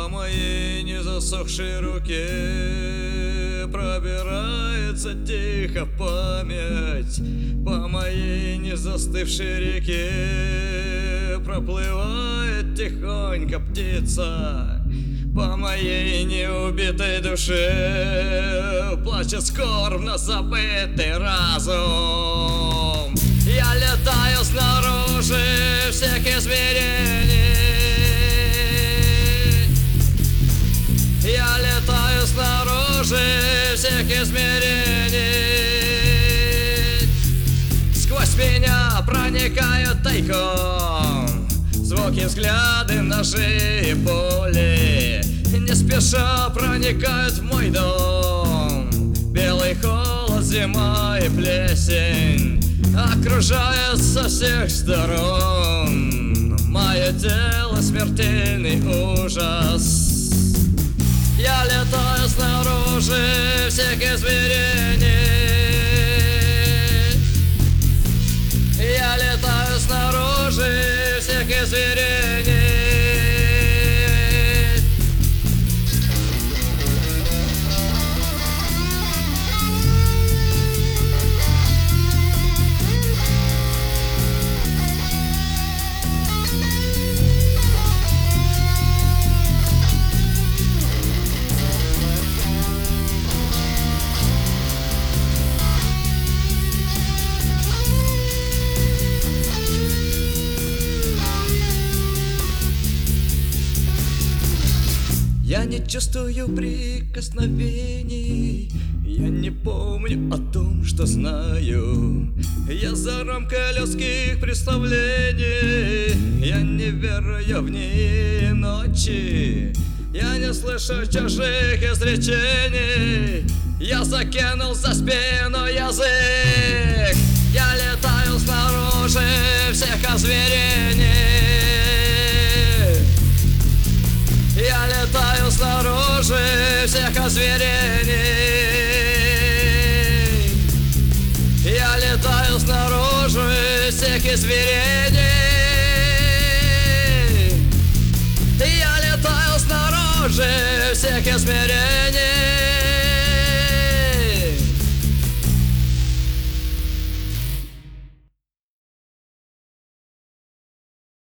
моей незасохшей руке пробирается тихо память, по моей незастывшей реке проплывает тихонько птица, по моей неубитой душе плачет скорбно забытый разум. Я летаю снаружи всех измерений, я летаю снаружи всех измерений. Сквозь меня проникают тайком звуки, взгляды, ножи и пули. Не спеша проникают в мой дом белый холод, зима и плесень окружает со всех сторон. Мое тело смертельный ужас. Я летаю снаружи всех измерений, я летаю снаружи всех измерений. Я не чувствую прикосновений, я не помню о том, что знаю. Я за рамкой людских представлений, я не верую в дни и ночи. Я не слышу чужих изречений, я закинул за спину язык. Я летаю снаружи всех озверений, я летаю снаружи всех озверений, я летаю снаружи всех измерений, я летаю снаружи всех измерений.